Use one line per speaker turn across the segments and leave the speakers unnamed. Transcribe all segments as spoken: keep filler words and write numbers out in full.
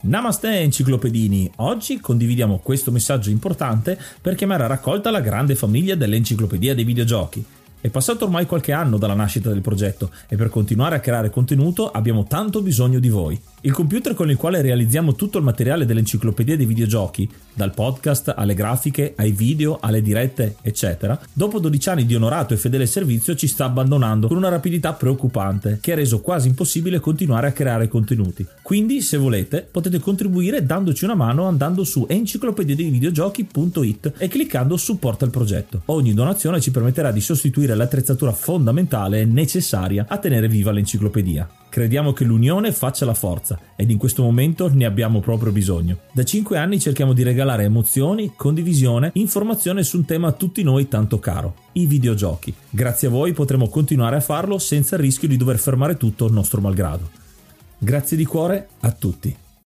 Namaste enciclopedini, oggi condividiamo questo messaggio importante per chiamare a raccolta la grande famiglia dell'Enciclopedia dei Videogiochi. È passato ormai qualche anno dalla nascita del progetto e per continuare a creare contenuto abbiamo tanto bisogno di voi. Il computer con il quale realizziamo tutto il materiale dell'Enciclopedia dei Videogiochi, dal podcast alle grafiche, ai video, alle dirette, eccetera, dopo dodici anni di onorato e fedele servizio ci sta abbandonando con una rapidità preoccupante che ha reso quasi impossibile continuare a creare contenuti. Quindi, se volete, potete contribuire dandoci una mano andando su enciclopedia dei videogiochi punto it e cliccando supporta il progetto. Ogni donazione ci permetterà di sostituire l'attrezzatura fondamentale e necessaria a tenere viva l'enciclopedia. Crediamo che l'unione faccia la forza ed in questo momento ne abbiamo proprio bisogno. Da cinque anni cerchiamo di regalare emozioni, condivisione, informazione su un tema a tutti noi tanto caro, i videogiochi. Grazie a voi potremo continuare a farlo senza il rischio di dover fermare tutto nostro malgrado. Grazie di cuore a tutti.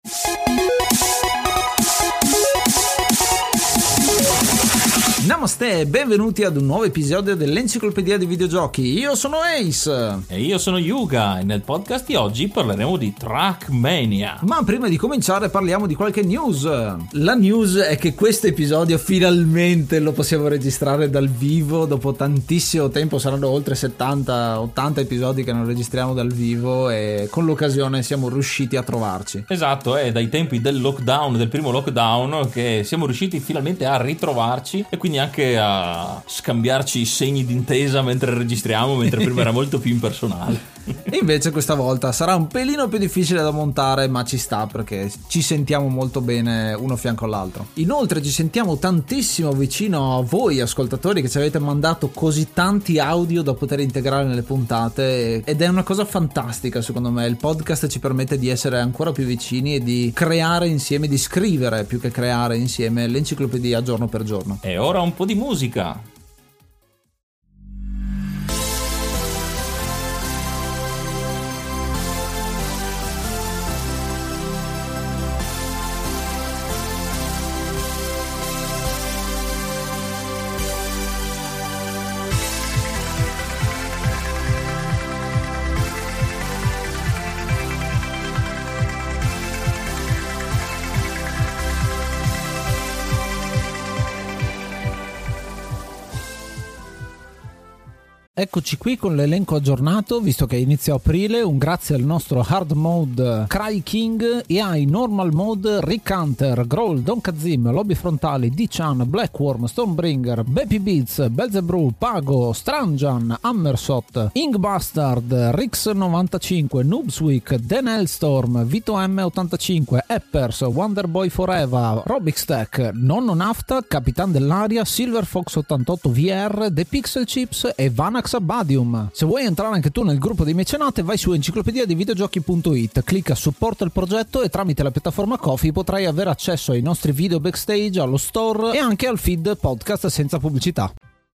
Namaste e benvenuti ad un nuovo episodio dell'Enciclopedia dei Videogiochi. Io sono Ace
e io sono Yuga e nel podcast di oggi parleremo di Trackmania.
Ma prima di cominciare parliamo di qualche news. La news è che questo episodio finalmente lo possiamo registrare dal vivo dopo tantissimo tempo. Saranno oltre settanta ottanta episodi che non registriamo dal vivo e con l'occasione siamo riusciti a trovarci.
Esatto, è dai tempi del lockdown, del primo lockdown, che siamo riusciti finalmente a ritrovarci e quindi anche a scambiarci i segni d'intesa mentre registriamo, mentre prima era molto più impersonale.
E invece questa volta sarà un pelino più difficile da montare, ma ci sta perché ci sentiamo molto bene uno fianco all'altro. Inoltre ci sentiamo tantissimo vicino a voi ascoltatori che ci avete mandato così tanti audio da poter integrare nelle puntate ed è una cosa fantastica secondo me. Il podcast ci permette di essere ancora più vicini e di creare insieme, di scrivere più che creare insieme l'enciclopedia giorno per giorno.
E ora un po' di musica.
Eccoci qui con l'elenco aggiornato, visto che inizia aprile. Un grazie al nostro hard mode Cry King e ai normal mode Rick Hunter, Growl, Don Kazim, Lobby Frontali, D-Chan, Blackworm, Stonebringer, Baby Beats, Belzebrew, Pago, Stranjan, Hammersot, Ingbastard, Rix novantacinque, Noobsweek, Dan Hellstorm, Vito M ottantacinque, Eppers, Wonderboy Forever, Robixtech, Nonno Nafta, Capitan dell'Aria, Silver Fox ottantotto V R, The Pixel Chips e Vanax Abadium. Se vuoi entrare anche tu nel gruppo dei mecenate, vai su enciclopedia dei videogiochi punto it, clicca supporta il progetto e tramite la piattaforma Ko-fi potrai avere accesso ai nostri video backstage, allo store e anche al feed podcast senza pubblicità.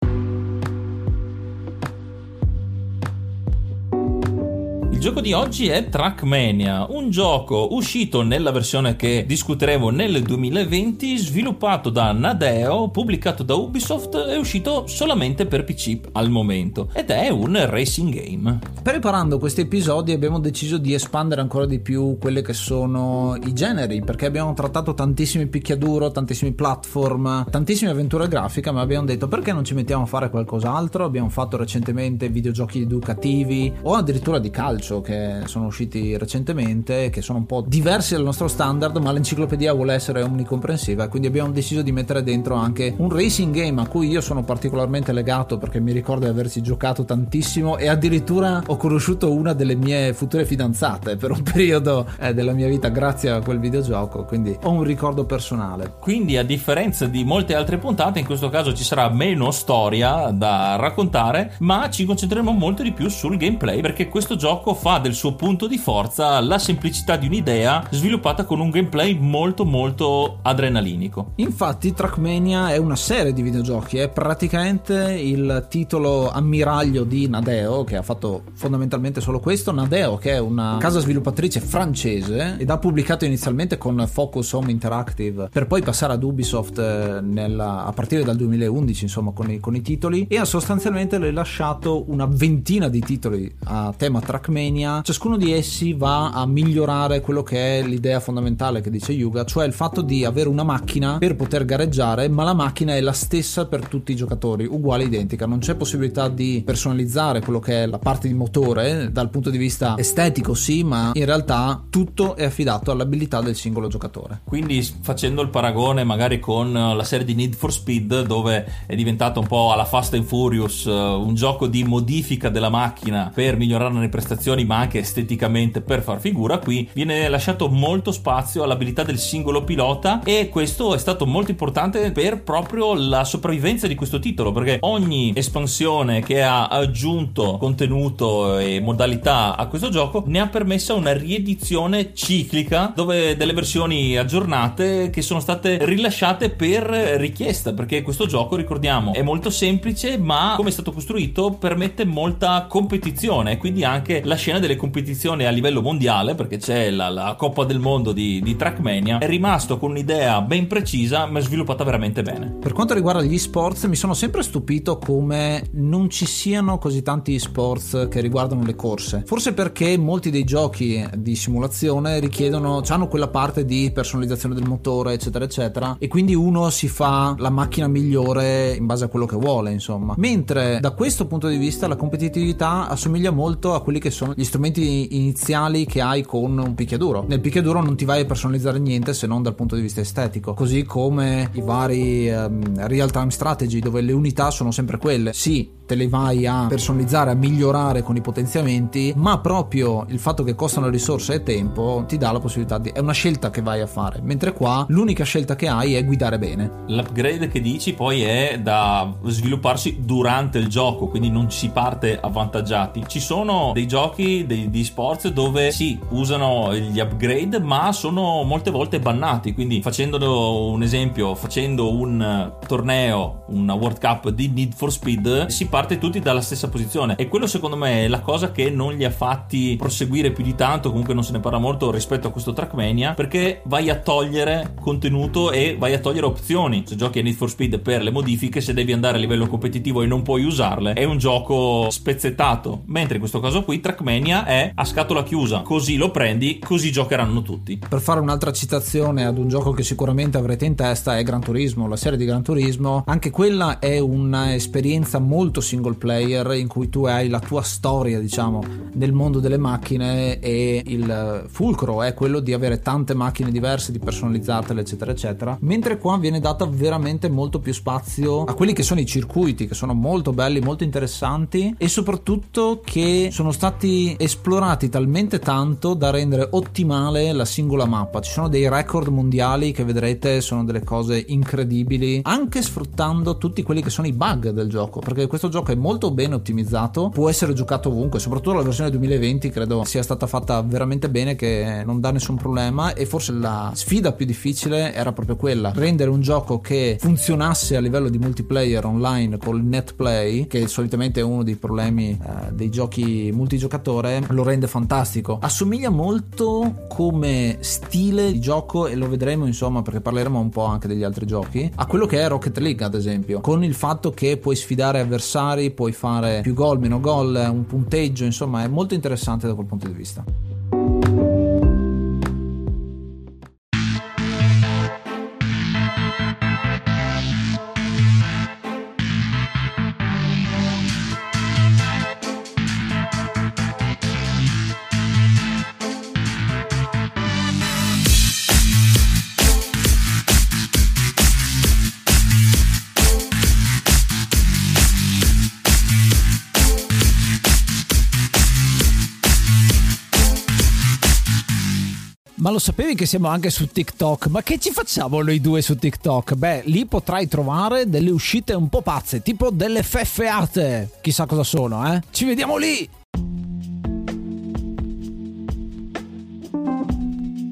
Il gioco di oggi è Trackmania, un gioco uscito nella versione che discuteremo nel duemilaventi, sviluppato da Nadeo, pubblicato da Ubisoft e uscito solamente per P C al momento, ed è un racing game.
Preparando questi episodi abbiamo deciso di espandere ancora di più quelle che sono i generi, perché abbiamo trattato tantissimi picchiaduro, tantissimi platform, tantissime avventure grafiche, ma abbiamo detto perché non ci mettiamo a fare qualcos'altro. Abbiamo fatto recentemente videogiochi educativi o addirittura di calcio che sono usciti recentemente, che sono un po' diversi dal nostro standard, ma l'enciclopedia vuole essere omnicomprensiva, quindi abbiamo deciso di mettere dentro anche un racing game a cui io sono particolarmente legato perché mi ricordo di averci giocato tantissimo e addirittura ho conosciuto una delle mie future fidanzate per un periodo eh, della mia vita grazie a quel videogioco, quindi ho un ricordo personale.
Quindi a differenza di molte altre puntate, in questo caso ci sarà meno storia da raccontare, ma ci concentreremo molto di più sul gameplay, perché questo gioco fa del suo punto di forza la semplicità di un'idea sviluppata con un gameplay molto molto adrenalinico.
Infatti Trackmania è una serie di videogiochi, è praticamente il titolo ammiraglio di Nadeo, che ha fatto fondamentalmente solo questo. Nadeo, che è una casa sviluppatrice francese ed ha pubblicato inizialmente con Focus Home Interactive per poi passare ad Ubisoft nella, a partire dal duemilaundici, insomma, con i, con i titoli, e ha sostanzialmente rilasciato una ventina di titoli a tema Trackmania Trackmania, ciascuno di essi va a migliorare quello che è l'idea fondamentale che dice Yuga, cioè il fatto di avere una macchina per poter gareggiare, ma la macchina è la stessa per tutti i giocatori, uguale, identica, non c'è possibilità di personalizzare quello che è la parte di motore dal punto di vista estetico, sì, ma in realtà tutto è affidato all'abilità del singolo giocatore.
Quindi, facendo il paragone magari con la serie di Need for Speed, dove è diventato un po' alla Fast and Furious un gioco di modifica della macchina per migliorarne le prestazioni, ma anche esteticamente per far figura, qui viene lasciato molto spazio all'abilità del singolo pilota, e questo è stato molto importante per proprio la sopravvivenza di questo titolo, perché ogni espansione che ha aggiunto contenuto e modalità a questo gioco ne ha permessa una riedizione ciclica, dove delle versioni aggiornate che sono state rilasciate per richiesta, perché questo gioco, ricordiamo, è molto semplice, ma come è stato costruito permette molta competizione, quindi anche la scena delle competizioni a livello mondiale, perché c'è la, la Coppa del Mondo di, di Trackmania, è rimasto con un'idea ben precisa ma sviluppata veramente bene.
Per quanto riguarda gli esports, mi sono sempre stupito come non ci siano così tanti esports che riguardano le corse, forse perché molti dei giochi di simulazione richiedono, hanno quella parte di personalizzazione del motore eccetera eccetera, e quindi uno si fa la macchina migliore in base a quello che vuole, insomma, mentre da questo punto di vista la competitività assomiglia molto a quelli che sono gli strumenti iniziali che hai con un picchiaduro. Nel picchiaduro non ti vai a personalizzare niente se non dal punto di vista estetico, così come i vari um, real time strategy, dove le unità sono sempre quelle, sì, te le vai a personalizzare, a migliorare con i potenziamenti, ma proprio il fatto che costano risorse e tempo ti dà la possibilità di, è una scelta che vai a fare, mentre qua l'unica scelta che hai è guidare bene.
L'upgrade che dici poi è da svilupparsi durante il gioco, quindi non si parte avvantaggiati. Ci sono dei giochi dei, di sports dove sì, usano gli upgrade, ma sono molte volte bannati, quindi facendo un esempio, facendo un torneo, una World Cup di Need for Speed, si parte tutti dalla stessa posizione, e quello secondo me è la cosa che non li ha fatti proseguire più di tanto. Comunque non se ne parla molto rispetto a questo Trackmania, perché vai a togliere contenuto e vai a togliere opzioni. Se giochi a Need for Speed per le modifiche, se devi andare a livello competitivo e non puoi usarle, è un gioco spezzettato, mentre in questo caso qui Trackmania è a scatola chiusa, così lo prendi, così giocheranno tutti.
Per fare un'altra citazione ad un gioco che sicuramente avrete in testa, è Gran Turismo, la serie di Gran Turismo. Anche quella è un'esperienza molto single player, in cui tu hai la tua storia, diciamo, nel mondo delle macchine, e il fulcro è quello di avere tante macchine diverse, di personalizzartele eccetera eccetera, mentre qua viene data veramente molto più spazio a quelli che sono i circuiti, che sono molto belli, molto interessanti, e soprattutto che sono stati esplorati talmente tanto da rendere ottimale la singola mappa. Ci sono dei record mondiali che vedrete, sono delle cose incredibili, anche sfruttando tutti quelli che sono i bug del gioco, perché questo gioco è molto ben ottimizzato, può essere giocato ovunque, soprattutto la versione duemilaventi credo sia stata fatta veramente bene, che non dà nessun problema. E forse la sfida più difficile era proprio quella, rendere un gioco che funzionasse a livello di multiplayer online col net play, che solitamente è uno dei problemi eh, dei giochi multigiocatore, lo rende fantastico. Assomiglia molto come stile di gioco, e lo vedremo insomma, perché parleremo un po' anche degli altri giochi, a quello che è Rocket League ad esempio, con il fatto che puoi sfidare avversari, puoi fare più gol, meno gol, un punteggio, insomma è molto interessante da quel punto di vista. Ma lo sapevi che siamo anche su TikTok? Ma che ci facciamo noi due su TikTok? Beh, lì potrai trovare delle uscite un po' pazze, tipo delle feffeate. Chissà cosa sono, eh? Ci vediamo lì!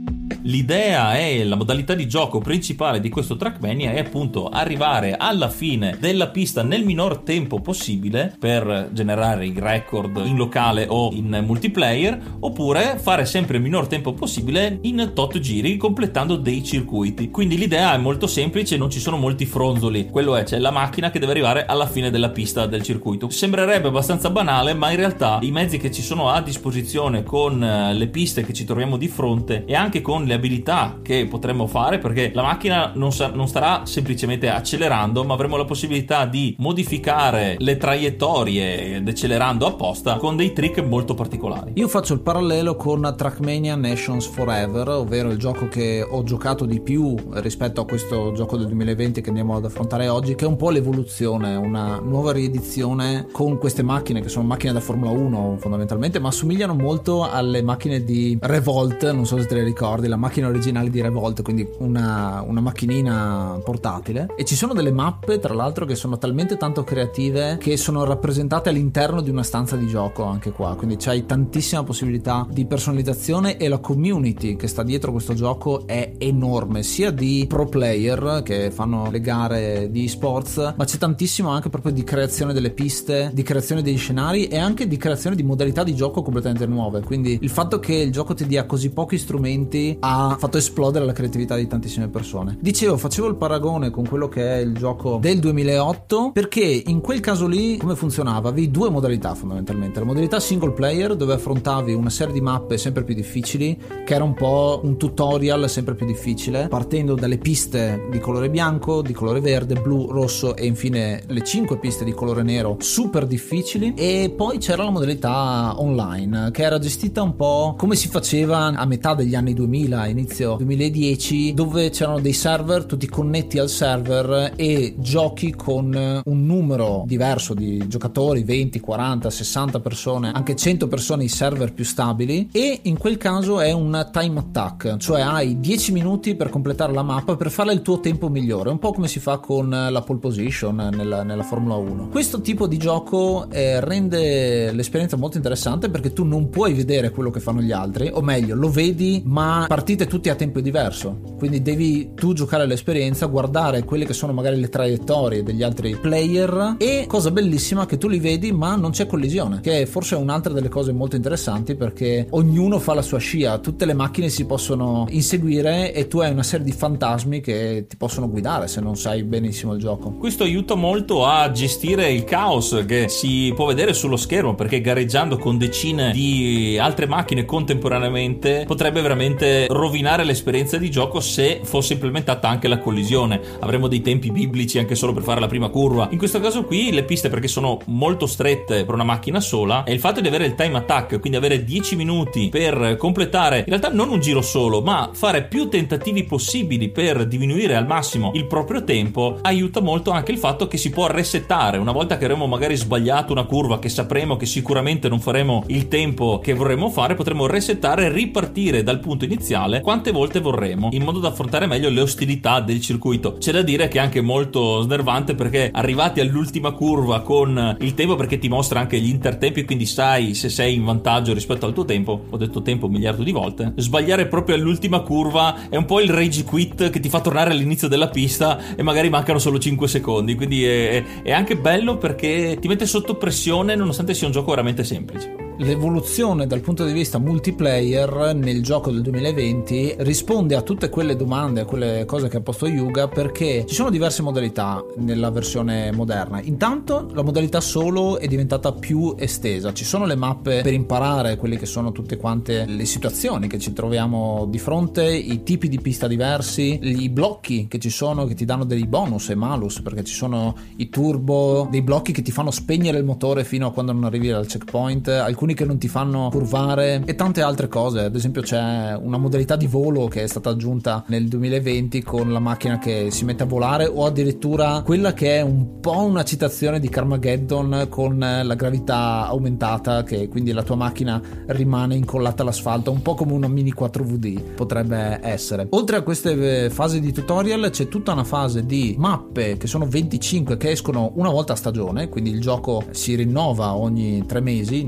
L'idea e la modalità di gioco principale di questo Trackmania è appunto arrivare alla fine della pista nel minor tempo possibile per generare il record in locale o in multiplayer, oppure fare sempre il minor tempo possibile in tot giri completando dei circuiti. Quindi l'idea è molto semplice, non ci sono molti fronzoli, quello è, c'è la macchina che deve arrivare alla fine della pista del circuito. Sembrerebbe abbastanza banale, ma in realtà i mezzi che ci sono a disposizione con le piste che ci troviamo di fronte e anche con le abilità che potremmo fare, perché la macchina non, sa- non starà semplicemente accelerando, ma avremo la possibilità di modificare le traiettorie decelerando apposta con dei trick molto particolari.
Io faccio il parallelo con Trackmania Nations Forever, ovvero il gioco che ho giocato di più rispetto a questo gioco del duemilaventi che andiamo ad affrontare oggi, che è un po' l'evoluzione, una nuova riedizione con queste macchine che sono macchine da Formula uno fondamentalmente, ma assomigliano molto alle macchine di Revolt, non so se te le ricordi, la macchina originale di Revolt, quindi una, una macchinina portatile. E ci sono delle mappe tra l'altro che sono talmente tanto creative che sono rappresentate all'interno di una stanza di gioco anche qua, quindi c'hai tantissima possibilità di personalizzazione e la community che sta dietro questo gioco è enorme, sia di pro player che fanno le gare di sports, ma c'è tantissimo anche proprio di creazione delle piste, di creazione dei scenari e anche di creazione di modalità di gioco completamente nuove. Quindi il fatto che il gioco ti dia così pochi strumenti ha fatto esplodere la creatività di tantissime persone. Dicevo, facevo il paragone con quello che è il gioco del duemilaotto, perché in quel caso lì come funzionava? Avevi due modalità fondamentalmente: la modalità single player, dove affrontavi una serie di mappe sempre più difficili, che era un po' un tutorial sempre più difficile, partendo dalle piste di colore bianco, di colore verde, blu, rosso e infine le cinque piste di colore nero super difficili. E poi c'era la modalità online, che era gestita un po' come si faceva a metà degli anni duemila, inizio duemiladieci, dove c'erano dei server, tu ti connetti al server e giochi con un numero diverso di giocatori, venti, quaranta, sessanta persone, anche cento persone, i server più stabili, e in quel caso è un time attack, cioè hai dieci minuti per completare la mappa per fare il tuo tempo migliore, un po' come si fa con la pole position nella, nella Formula uno. Questo tipo di gioco eh, rende l'esperienza molto interessante perché tu non puoi vedere quello che fanno gli altri, o meglio lo vedi ma partite tutti a tempo diverso, quindi devi tu giocare l'esperienza, guardare quelle che sono magari le traiettorie degli altri player, e cosa bellissima che tu li vedi ma non c'è collisione, che forse è un'altra delle cose molto interessanti, perché ognuno fa la sua scia, tutte le macchine si possono inseguire e tu hai una serie di fantasmi che ti possono guidare se non sai benissimo il gioco.
Questo aiuta molto a gestire il caos che si può vedere sullo schermo, perché gareggiando con decine di altre macchine contemporaneamente potrebbe veramente rovinare l'esperienza di gioco se fosse implementata anche la collisione. Avremo dei tempi biblici anche solo per fare la prima curva. In questo caso qui le piste, perché sono molto strette per una macchina sola, e il fatto di avere il time attack, quindi avere dieci minuti per completare in realtà non un giro solo ma fare più tentativi possibili per diminuire al massimo il proprio tempo, aiuta molto anche il fatto che si può resettare una volta che avremo magari sbagliato una curva, che sapremo che sicuramente non faremo il tempo che vorremmo fare, potremo resettare e ripartire dal punto iniziale quante volte vorremmo, in modo da affrontare meglio le ostilità del circuito. C'è da dire che è anche molto snervante, perché arrivati all'ultima curva con il tempo, perché ti mostra anche gli intertempi, quindi sai se sei in vantaggio rispetto al tuo tempo, ho detto tempo un miliardo di volte, sbagliare proprio all'ultima curva è un po' il rage quit che ti fa tornare all'inizio della pista e magari mancano solo cinque secondi, quindi è, è anche bello perché ti mette sotto pressione nonostante sia un gioco veramente semplice.
L'evoluzione dal punto di vista multiplayer nel gioco del duemilaventi risponde a tutte quelle domande, a quelle cose che ha posto Yuga, perché ci sono diverse modalità nella versione moderna. Intanto la modalità solo è diventata più estesa, ci sono le mappe per imparare quelle che sono tutte quante le situazioni che ci troviamo di fronte, i tipi di pista diversi, i blocchi che ci sono che ti danno dei bonus e malus, perché ci sono i turbo, dei blocchi che ti fanno spegnere il motore fino a quando non arrivi al checkpoint, alcuni che non ti fanno curvare e tante altre cose. Ad esempio c'è una modalità di volo che è stata aggiunta nel duemilaventi con la macchina che si mette a volare, o addirittura quella che è un po' una citazione di Carmageddon con la gravità aumentata, che quindi la tua macchina rimane incollata all'asfalto, un po' come una mini quattro V D potrebbe essere. Oltre a queste fasi di tutorial c'è tutta una fase di mappe che sono venticinque, che escono una volta a stagione, quindi il gioco si rinnova ogni tre mesi, non male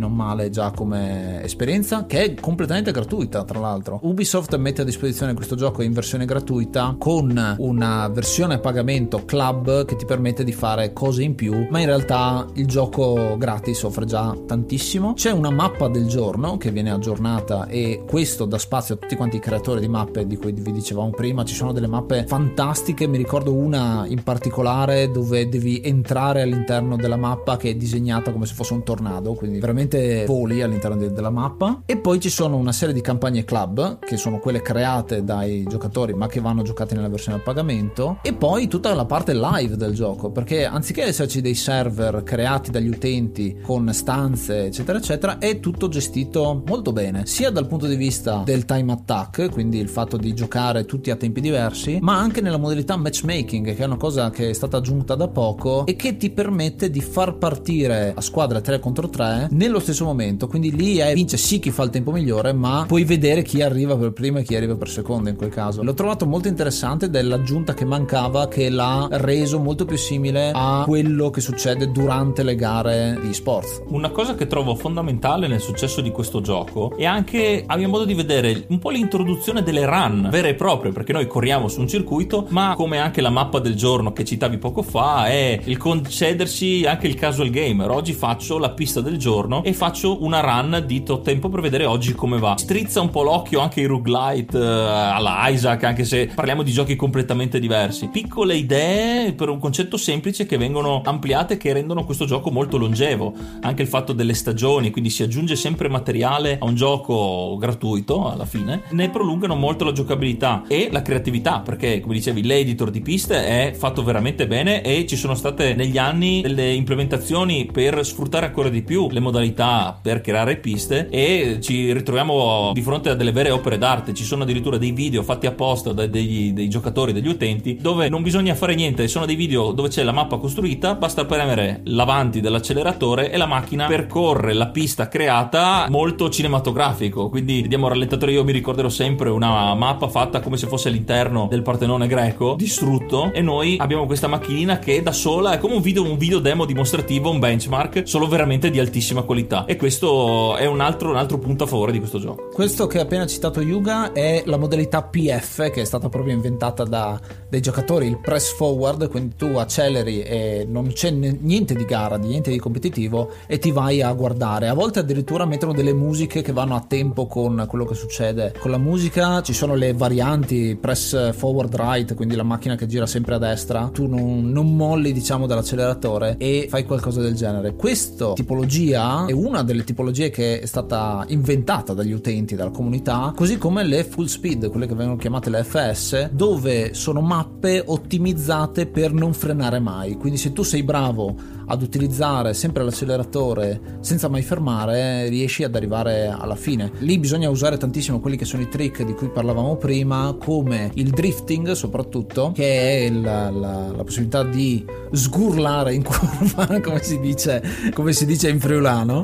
fare già come esperienza, che è completamente gratuita tra l'altro. Ubisoft mette a disposizione questo gioco in versione gratuita con una versione a pagamento club che ti permette di fare cose in più, ma in realtà il gioco gratis offre già tantissimo. C'è una mappa del giorno che viene aggiornata e questo dà spazio a tutti quanti i creatori di mappe di cui vi dicevamo prima. Ci sono delle mappe fantastiche, mi ricordo una in particolare dove devi entrare all'interno della mappa che è disegnata come se fosse un tornado, quindi veramente voli all'interno de- della mappa. E poi ci sono una serie di campagne club che sono quelle create dai giocatori ma che vanno giocate nella versione a pagamento, e poi tutta la parte live del gioco, perché anziché esserci dei server creati dagli utenti con stanze eccetera eccetera, è tutto gestito molto bene, sia dal punto di vista del time attack, quindi il fatto di giocare tutti a tempi diversi, ma anche nella modalità matchmaking, che è una cosa che è stata aggiunta da poco e che ti permette di far partire a squadre tre contro tre nello stesso momento. Quindi lì è vince sì chi fa il tempo migliore, ma puoi vedere chi arriva per primo e chi arriva per secondo in quel caso. L'ho trovato molto interessante ed è l'aggiunta che mancava, che l'ha reso molto più simile a quello che succede durante le gare di sport.
Una cosa che trovo fondamentale nel successo di questo gioco è anche, abbiamo modo di vedere un po' l'introduzione delle run vere e proprie, perché noi corriamo su un circuito, ma come anche la mappa del giorno che citavi poco fa è il concedersi anche il casual gamer. Oggi faccio la pista del giorno e faccio una run di tot tempo per vedere oggi come va. Strizza un po' l'occhio anche i roguelite uh, alla Isaac, anche se parliamo di giochi completamente diversi. Piccole idee per un concetto semplice che vengono ampliate, che rendono questo gioco molto longevo. Anche il fatto delle stagioni, quindi si aggiunge sempre materiale a un gioco gratuito alla fine, ne prolungano molto la giocabilità e la creatività, perché come dicevi l'editor di piste è fatto veramente bene e ci sono state negli anni delle implementazioni per sfruttare ancora di più le modalità per creare piste, e ci ritroviamo di fronte a delle vere opere d'arte. Ci sono addirittura dei video fatti apposta da dei, dei giocatori, degli utenti, dove non bisogna fare niente, sono dei video dove c'è la mappa costruita, basta premere l'avanti dell'acceleratore e la macchina percorre la pista creata, molto cinematografico. Quindi vediamo rallentatore. Io mi ricorderò sempre una mappa fatta come se fosse all'interno del Partenone greco distrutto, e noi abbiamo questa macchinina che da sola è come un video, un video demo dimostrativo, un benchmark, solo veramente di altissima qualità, e questo è un altro, un altro punto a favore di questo gioco.
Questo che ha appena citato Yuga è la modalità P F, che è stata proprio inventata da dei giocatori, il press forward, quindi tu acceleri e non c'è niente di gara, niente di competitivo, e ti vai a guardare. A volte addirittura mettono delle musiche che vanno a tempo con quello che succede con la musica. Ci sono le varianti press forward right, quindi la macchina che gira sempre a destra, tu non, non molli diciamo dall'acceleratore e fai qualcosa del genere. Questa tipologia è una delle tipologie che è stata inventata dagli utenti, dalla comunità, così come le full speed, quelle che vengono chiamate le F S, dove sono mappe ottimizzate per non frenare mai. Quindi se tu sei bravo ad utilizzare sempre l'acceleratore senza mai fermare, riesci ad arrivare alla fine. Lì bisogna usare tantissimo quelli che sono i trick di cui parlavamo prima, come il drifting soprattutto, che è la, la, la possibilità di sgurlare in curva come si dice, come si dice in friulano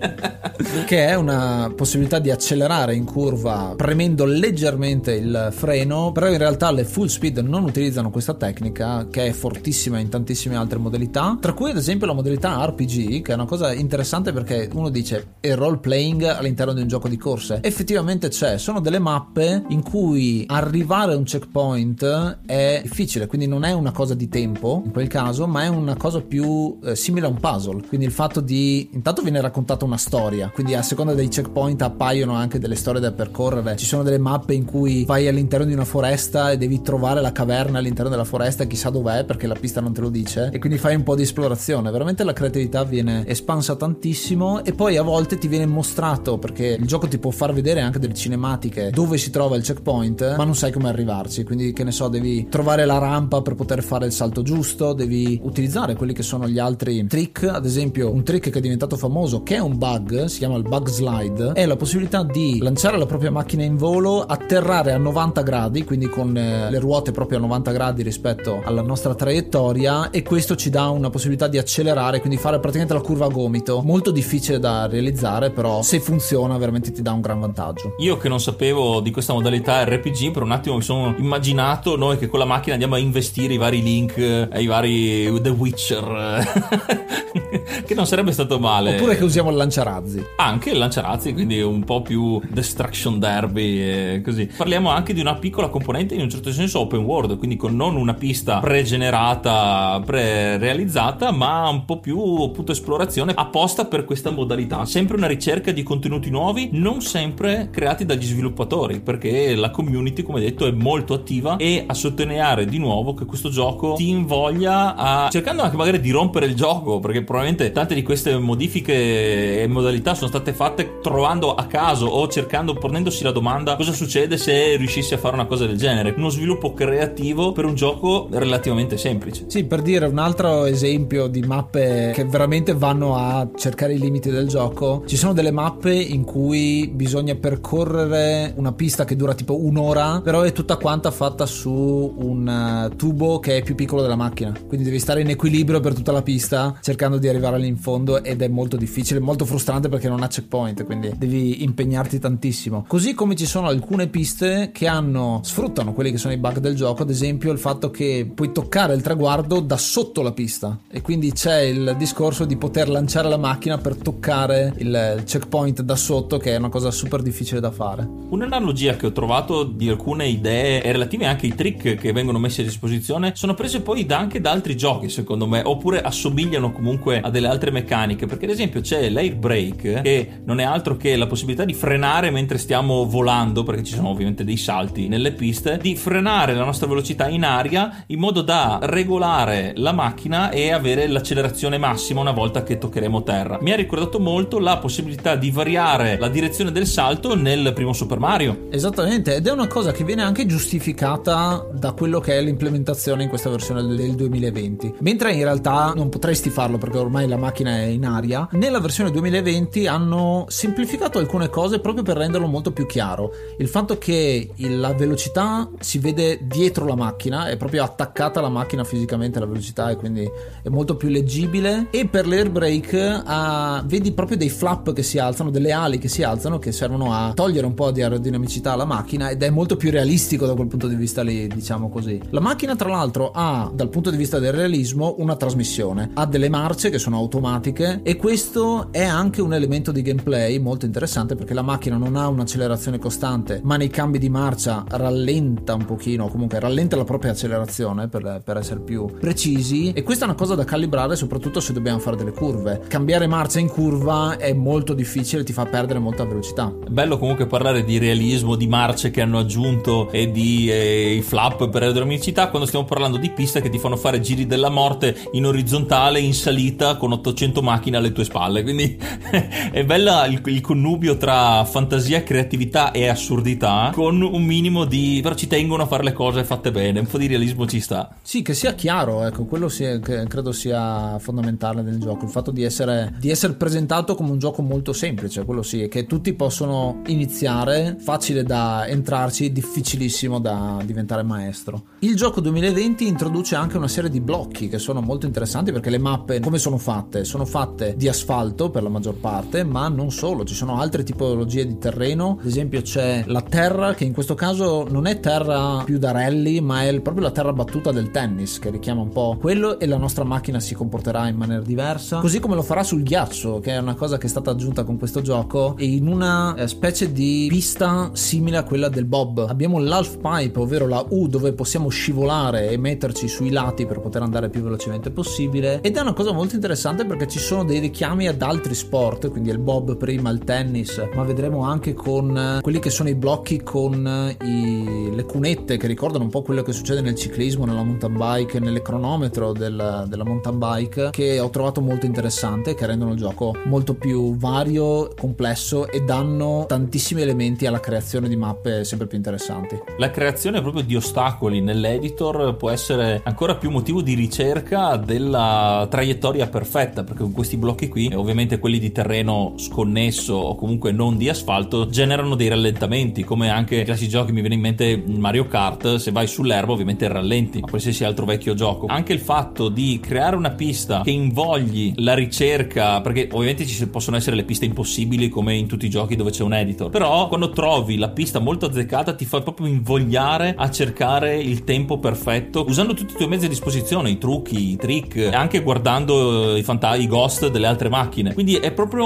che è una possibilità di accelerare in curva premendo leggermente il freno. Però in realtà le full speed non utilizzano questa tecnica, che è fortissima in tantissime altre modalità, tra cui ad esempio la modalità R P G, che è una cosa interessante perché uno dice è role playing all'interno di un gioco di corse. Effettivamente c'è, sono delle mappe in cui arrivare a un checkpoint è difficile, quindi non è una cosa di tempo in quel caso, ma è una cosa più eh, simile a un puzzle. Quindi il fatto di, intanto viene raccontata una storia, quindi a seconda dei checkpoint appaiono anche delle storie da percorrere. Ci sono delle mappe in cui vai all'interno di una foresta e devi trovare la caverna all'interno della foresta e chissà dov'è perché la pista non te lo dice, e quindi fai un po' di esplorazione. Veramente la creatività viene espansa tantissimo, e poi a volte ti viene mostrato, perché il gioco ti può far vedere anche delle cinematiche dove si trova il checkpoint, ma non sai come arrivarci. Quindi che ne so, devi trovare la rampa per poter fare il salto giusto, devi utilizzare quelli che sono gli altri trick. Ad esempio un trick che è diventato famoso, che è un bug, si chiama il bug slide, è la possibilità di lanciare la propria macchina in volo, atterrare a novanta gradi, quindi con eh, le ruote proprio a novanta gradi rispetto alla nostra traiettoria, e questo ci dà una possibilità di accelerare, quindi fare praticamente la curva a gomito. Molto difficile da realizzare, però se funziona veramente ti dà un gran vantaggio.
Io che non sapevo di questa modalità R P G, per un attimo mi sono immaginato noi che con la macchina andiamo a investire i vari Link, ai vari The Witcher che non sarebbe stato male.
Oppure che usiamo il lanciarazzi.
Anche il lanciarazzi, quindi un po' più destruction derby e così. Parliamo anche di una piccola componente in un certo senso open world, quindi con non una pista pregenerata, pre-realizzata, ma un po' più appunto esplorazione apposta per questa modalità. Sempre una ricerca di contenuti nuovi, non sempre creati dagli sviluppatori, perché la community, come detto, è molto attiva, e a sottolineare di nuovo che questo gioco ti invoglia a, cercando anche magari di rompere il gioco, perché probabilmente tante di queste modifiche e modalità sono state fatte trovando a caso o cercando, ponendosi la domanda cosa succede se riuscissi a fare una cosa del genere. Uno sviluppo creativo per un gioco relativamente semplice.
Sì, per dire un altro esempio di mappe che veramente vanno a cercare i limiti del gioco, ci sono delle mappe in cui bisogna percorrere una pista che dura tipo un'ora, però è tutta quanta fatta su un tubo che è più piccolo della macchina, quindi devi stare in equilibrio per tutta la pista cercando di arrivare lì in fondo, ed è molto difficile, molto frustrante perché non ha checkpoint, quindi devi impegnarti tantissimo. Così come ci sono alcune piste che hanno sfruttano quelli che sono i bug del gioco, ad esempio il fatto che puoi toccare il traguardo da sotto la pista, e quindi c'è il discorso di poter lanciare la macchina per toccare il checkpoint da sotto, che è una cosa super difficile da fare.
Un'analogia che ho trovato di alcune idee e relative anche ai trick che vengono messi a disposizione sono prese poi da anche da altri giochi, secondo me, oppure assomigliano comunque a delle altre meccaniche, perché ad esempio c'è l'air brake, che non è altro che la possibilità di frenare mentre stiamo volando, perché ci sono ovviamente dei salti nelle piste, di frenare la nostra velocità in aria in modo da regolare la macchina e avere l'accelerazione massima una volta che toccheremo terra. Mi ha ricordato molto la possibilità di variare la direzione del salto nel primo Super Mario.
Esattamente, ed è una cosa che viene anche giustificata da quello che è l'implementazione in questa versione del duemilaventi, mentre in realtà non potresti farlo perché ormai la macchina è in aria. Nella versione duemilaventi hanno semplificato alcune cose proprio per renderlo molto più chiaro. Il fatto che la velocità si vede dietro la macchina, è proprio attaccata alla macchina fisicamente la velocità, e quindi è molto più leggibile. E per l'air brake uh, vedi proprio dei flap che si alzano, delle ali che si alzano, che servono a togliere un po' di aerodinamicità alla macchina, ed è molto più realistico da quel punto di vista lì, diciamo così. La macchina tra l'altro ha, dal punto di vista del realismo, una trasmissione, ha delle marce che sono automatiche, e questo è anche un elemento di gameplay molto interessante, perché la macchina non ha un'accelerazione costante, ma nei cambi di marcia rallenta un pochino, comunque rallenta la propria accelerazione per, per essere più precisi, e questa è una cosa da calibrare soprattutto se dobbiamo fare delle curve. Cambiare marcia in curva è molto difficile, ti fa perdere molta velocità.
È bello comunque parlare di realismo, di marce che hanno aggiunto e di eh, i flap per aerodinamicità, quando stiamo parlando di piste che ti fanno fare giri della morte in orizzontale, in salita, con ottocento macchine alle tue spalle, quindi è bella il, il connubio tra fantasia, creatività e assurdità, con un minimo di, però ci tengono a fare le cose fatte bene, un po' di realismo ci sta.
Sì, che sia chiaro, ecco, quello sia, che credo sia fondamentale nel gioco, il fatto di essere di essere presentato come un gioco molto semplice, quello sì, e che tutti possono iniziare, facile da entrarci, difficilissimo da diventare maestro. Il gioco duemilaventi introduce anche una serie di blocchi che sono molto interessanti, perché le mappe, come sono fatte? Sono fatte di asfalto per la maggior parte, ma non solo, ci sono altre tipologie di terreno. Ad esempio c'è la terra, che in questo caso non è terra più da rally, ma è proprio la terra battuta del tennis, che richiama un po' quello, e la nostra macchina si comporterà in maniera diversa, così come lo farà sul ghiaccio, che è una cosa che è stata aggiunta con questo gioco, e in una eh, specie di pista simile a quella del bob. Abbiamo l'half pipe, ovvero la U, dove possiamo scivolare e metterci sui lati per poter andare più velocemente possibile, ed è una cosa molto interessante perché ci sono dei richiami ad altri sport, quindi il bob prima, il tennis, ma vedremo anche con quelli che sono i blocchi con i, le cunette, che ricordano un po' quello che succede nel ciclismo, nella mountain bike, nelle cronometro del, della mountain bike, che ho trovato molto interessante, che rendono il gioco molto più vario, complesso, e danno tantissimi elementi alla creazione di mappe sempre più interessanti.
La creazione proprio di ostacoli nell'editor può essere ancora più motivo di ricerca della traiettoria perfetta, perché con questi blocchi qui, ovviamente quelli di terreno sconnesso o comunque non di asfalto, generano dei rallentamenti, come anche i classici giochi. Mi viene in mente Mario Kart, se vai sull'erba ovviamente rallenti, ma qualsiasi altro vecchio gioco. Anche il fatto di creare una pista che invogli la ricerca, perché ovviamente ci possono essere le piste impossibili come in tutti i giochi dove c'è un editor, però quando trovi la pista molto azzeccata ti fa proprio invogliare a cercare il tempo perfetto, usando tutti i tuoi mezzi a disposizione, i trucchi, i trick, e anche guardando i fantasmi, i ghost delle altre macchine. Quindi è proprio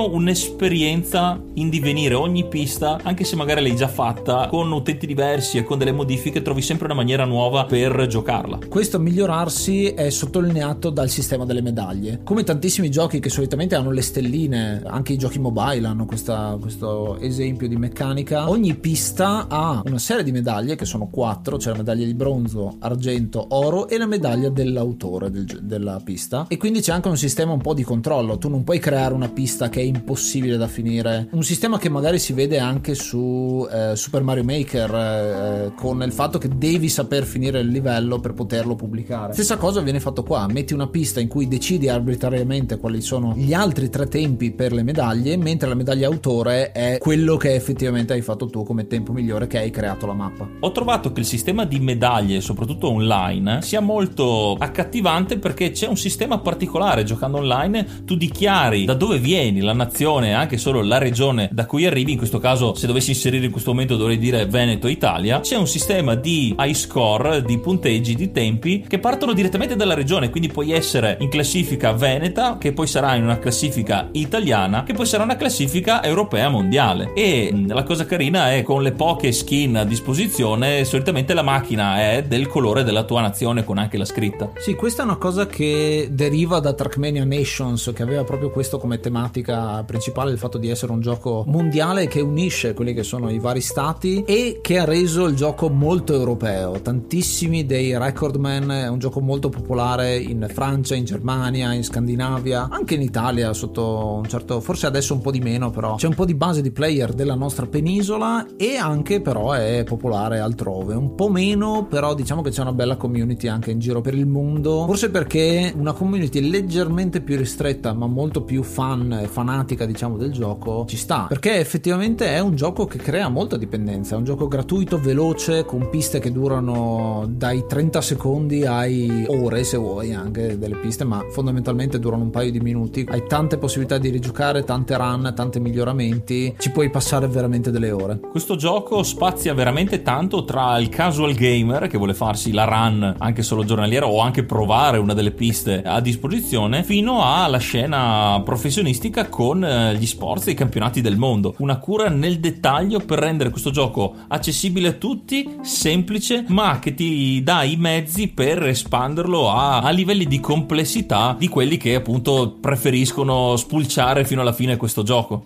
un'esperienza in divenire. Ogni pista, anche se magari l'hai già fatta con utenti diversi e con delle modifiche, trovi sempre una maniera nuova per giocarla.
Questo migliorarsi è sottolineato dal sistema delle medaglie. Come tantissimi giochi che solitamente hanno le stelline, anche i giochi mobile hanno questa, questo esempio di meccanica, ogni pista ha una serie di medaglie che sono quattro, c'è la medaglia di bronzo, argento, oro e la medaglia dell'autore del, della pista, e quindi c'è anche un sistema un po' di controllo. Tu non puoi creare una pista che è impossibile da finire, un sistema che magari si vede anche su eh, Super Mario Maker, eh, con il fatto che devi saper finire il livello per poterlo pubblicare. Stessa cosa viene fatto qua, metti una pista in cui decidi arbitrariamente quali sono gli altri tre tempi per le medaglie, mentre la medaglia autore è quello che effettivamente hai fatto tu come tempo migliore, che hai creato la mappa.
Ho trovato che il sistema di medaglie, soprattutto online, sia molto accattivante perché c'è un sistema particolare. Giocando online tu dichiari da dove vieni, la nazione, anche solo la regione da cui arrivi. In questo caso, se dovessi inserire in questo momento, dovrei dire Veneto, Italia. C'è un sistema di high score, di punteggi, di tempi che partono direttamente dalla regione, quindi puoi essere in classifica veneta, che poi sarà in una classifica italiana, che poi sarà una classifica europea mondiale. E la cosa carina è, con le poche skin a disposizione, solitamente la macchina è del colore della tua nazione, con anche la scritta.
Sì, questa è una cosa che deriva da Trackmania Nations, che aveva proprio questo come tematica principale, il fatto di essere un gioco mondiale che unisce quelli che sono i vari stati e che ha reso il gioco molto europeo. Tantissimi dei recordman, è un gioco molto popolare in Francia, in Germania, in Scandinavia, anche in Italia sotto un certo, forse adesso un po' di meno, però c'è un po' di base di player della nostra penisola, e anche però è popolare altrove, un po' meno, però diciamo che c'è una bella community anche in giro per il mondo, forse perché una community leggermente più ristretta ma molto più fan e fanatica, diciamo, del gioco ci sta, perché effettivamente è un gioco che crea molta dipendenza, è un gioco gratuito, veloce, con piste che durano dai trenta secondi ai ore, se vuoi, anche delle piste, ma fondamentalmente durano un paio di minuti. Hai tante possibilità di rigiocare, tante run, tanti miglioramenti, ci puoi passare veramente delle ore.
Questo gioco spazia veramente tanto tra il casual gamer che vuole farsi la run anche solo giornaliera o anche provare una delle piste a disposizione, fino alla scena professionistica con gli sport e i campionati del mondo. Una cura nel dettaglio per rendere questo gioco accessibile a tutti, semplice, ma che ti dà i mezzi per espanderlo a, a livelli di complessità di quelli che appunto preferiscono spulciare fino alla fine questo gioco.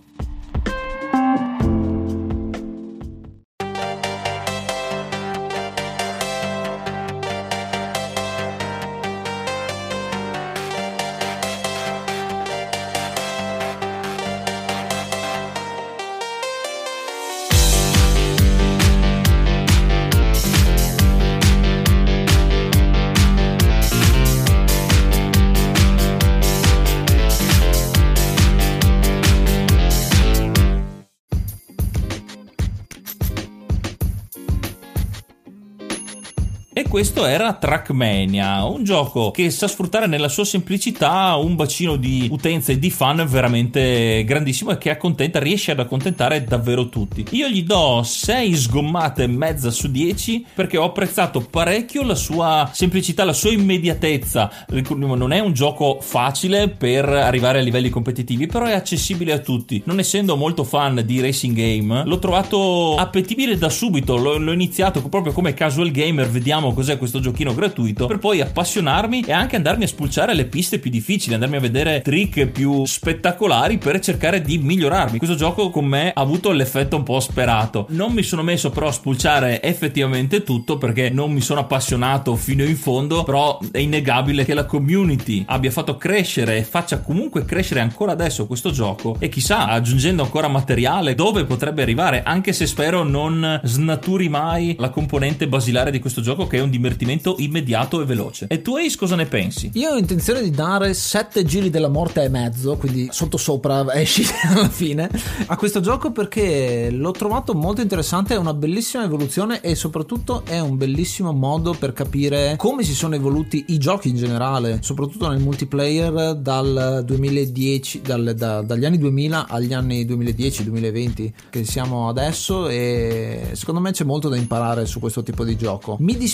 E questo era Trackmania, un gioco che sa sfruttare nella sua semplicità un bacino di utenza e di fan veramente grandissimo e che accontenta, riesce ad accontentare davvero tutti. Io gli do sei sgommate e mezza su dieci perché ho apprezzato parecchio la sua semplicità, la sua immediatezza. Non è un gioco facile per arrivare a livelli competitivi, però è accessibile a tutti. Non essendo molto fan di racing game, l'ho trovato appetibile da subito. L'ho, l'ho iniziato proprio come casual gamer, vediamo cos'è questo giochino gratuito, per poi appassionarmi e anche andarmi a spulciare le piste più difficili, andarmi a vedere trick più spettacolari per cercare di migliorarmi. Questo gioco con me ha avuto l'effetto un po' sperato. Non mi sono messo però a spulciare effettivamente tutto perché non mi sono appassionato fino in fondo, però è innegabile che la community abbia fatto crescere e faccia comunque crescere ancora adesso questo gioco, e chissà, aggiungendo ancora materiale, dove potrebbe arrivare, anche se spero non snaturi mai la componente basilare di questo gioco, che è un divertimento immediato e veloce. E tu, Ace, cosa ne pensi?
Io ho intenzione di dare sette giri della morte e mezzo, quindi sotto sopra esci alla fine, a questo gioco, perché l'ho trovato molto interessante, è una bellissima evoluzione e soprattutto è un bellissimo modo per capire come si sono evoluti i giochi in generale, soprattutto nel multiplayer dal duemiladieci, dal, da, dagli anni duemila agli anni duemiladieci duemilaventi che siamo adesso, e secondo me c'è molto da imparare su questo tipo di gioco. Mi dispiace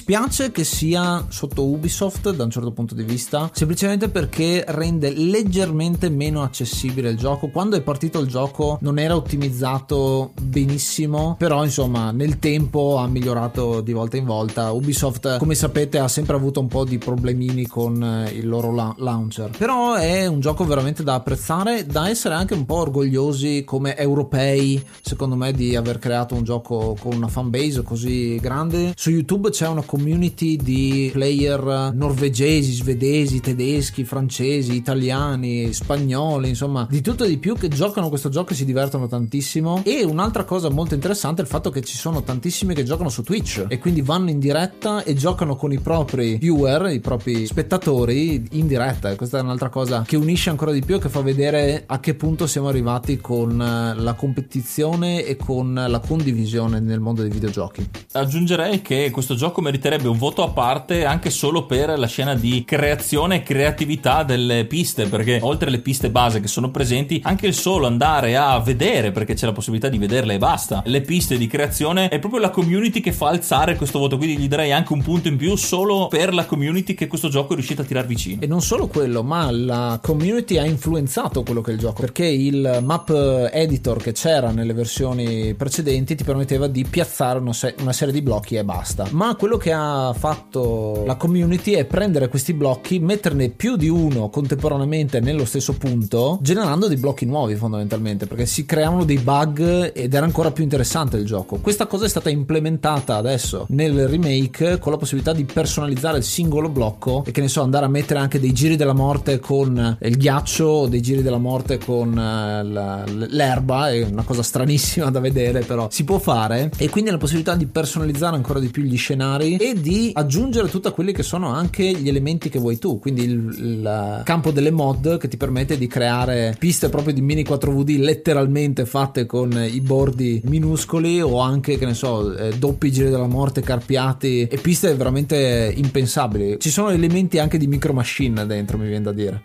dispiace che sia sotto Ubisoft da un certo punto di vista, semplicemente perché rende leggermente meno accessibile il gioco. Quando è partito il gioco non era ottimizzato benissimo, però insomma nel tempo ha migliorato di volta in volta. Ubisoft, come sapete, ha sempre avuto un po' di problemini con il loro la- launcher, però è un gioco veramente da apprezzare, da essere anche un po' orgogliosi come europei, secondo me, di aver creato un gioco con una fanbase così grande. Su YouTube c'è una community di player norvegesi, svedesi, tedeschi, francesi, italiani, spagnoli, insomma di tutto e di più, che giocano questo gioco e si divertono tantissimo. E un'altra cosa molto interessante è il fatto che ci sono tantissimi che giocano su Twitch e quindi vanno in diretta e giocano con i propri viewer, i propri spettatori in diretta, e questa è un'altra cosa che unisce ancora di più e che fa vedere a che punto siamo arrivati con la competizione e con la condivisione nel mondo dei videogiochi.
Aggiungerei che questo gioco meriterebbe un voto a parte anche solo per la scena di creazione e creatività delle piste, perché oltre alle piste base che sono presenti, anche il solo andare a vedere, perché c'è la possibilità di vederle e basta, le piste di creazione, è proprio la community che fa alzare questo voto, quindi gli darei anche un punto in più solo per la community che questo gioco è riuscito a tirar vicino.
E non solo quello, ma la community ha influenzato quello che è il gioco, perché il map editor che c'era nelle versioni precedenti ti permetteva di piazzare una, se- una serie di blocchi e basta, ma quello che ha fatto la community è prendere questi blocchi, metterne più di uno contemporaneamente nello stesso punto, generando dei blocchi nuovi fondamentalmente, perché si creavano dei bug ed era ancora più interessante il gioco. Questa cosa è stata implementata adesso nel remake con la possibilità di personalizzare il singolo blocco e, che ne so, andare a mettere anche dei giri della morte con il ghiaccio o dei giri della morte con la, l'erba. È una cosa stranissima da vedere, però si può fare, e quindi la possibilità di personalizzare ancora di più gli scenari e di aggiungere tutti quelli che sono anche gli elementi che vuoi tu, quindi il, il campo delle mod che ti permette di creare piste proprio di mini quattro V D letteralmente fatte con i bordi minuscoli, o anche, che ne so, eh, doppi giri della morte carpiati e piste veramente impensabili. Ci sono elementi anche di Micro Machine dentro, mi viene da dire.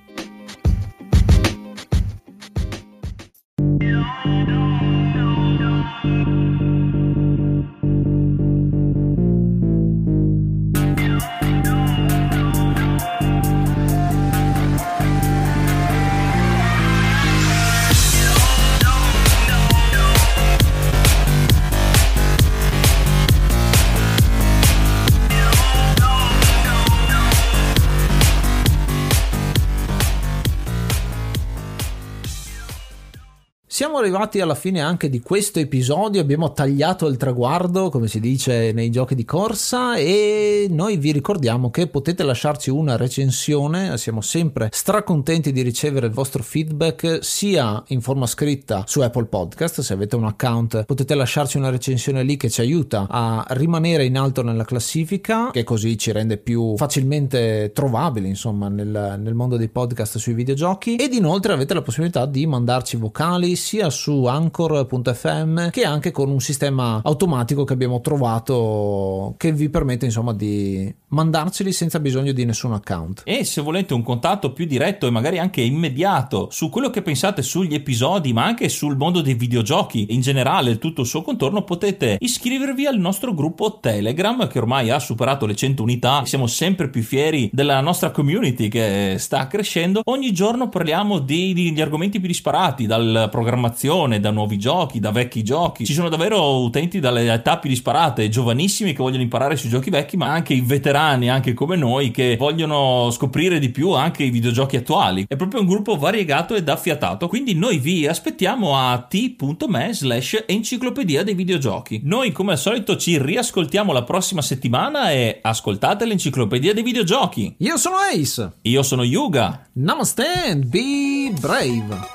Siamo arrivati alla fine anche di questo episodio, abbiamo tagliato il traguardo, come si dice nei giochi di corsa, e noi vi ricordiamo che potete lasciarci una recensione. Siamo sempre stracontenti di ricevere il vostro feedback, sia in forma scritta su Apple Podcast. Se avete un account potete lasciarci una recensione lì, che ci aiuta a rimanere in alto nella classifica, che così ci rende più facilmente trovabili, insomma, nel, nel mondo dei podcast sui videogiochi. Ed inoltre avete la possibilità di mandarci vocali sia su Anchor punto effe emme che anche con un sistema automatico che abbiamo trovato, che vi permette insomma di mandarceli senza bisogno di nessun account.
E se volete un contatto più diretto e magari anche immediato su quello che pensate sugli episodi, ma anche sul mondo dei videogiochi in generale, tutto il suo contorno, potete iscrivervi al nostro gruppo Telegram, che ormai ha superato le cento unità e siamo sempre più fieri della nostra community che sta crescendo. Ogni giorno parliamo di, di, di argomenti più disparati, dal programmazione, da nuovi giochi, da vecchi giochi. Ci sono davvero utenti dalle età più disparate, giovanissimi che vogliono imparare sui giochi vecchi, ma anche i veterani, anche come noi, che vogliono scoprire di più anche i videogiochi attuali. È proprio un gruppo variegato ed affiatato, quindi noi vi aspettiamo a t.me slash enciclopedia dei videogiochi. Noi come al solito ci riascoltiamo la prossima settimana e ascoltate l'enciclopedia dei videogiochi.
Io sono Ace.
Io sono Yuga.
Namaste and be brave.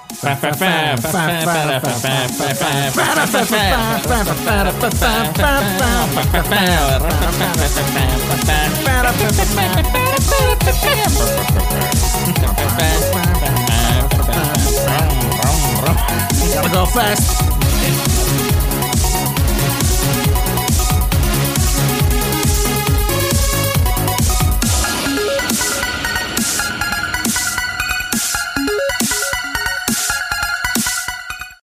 Gotta go fast.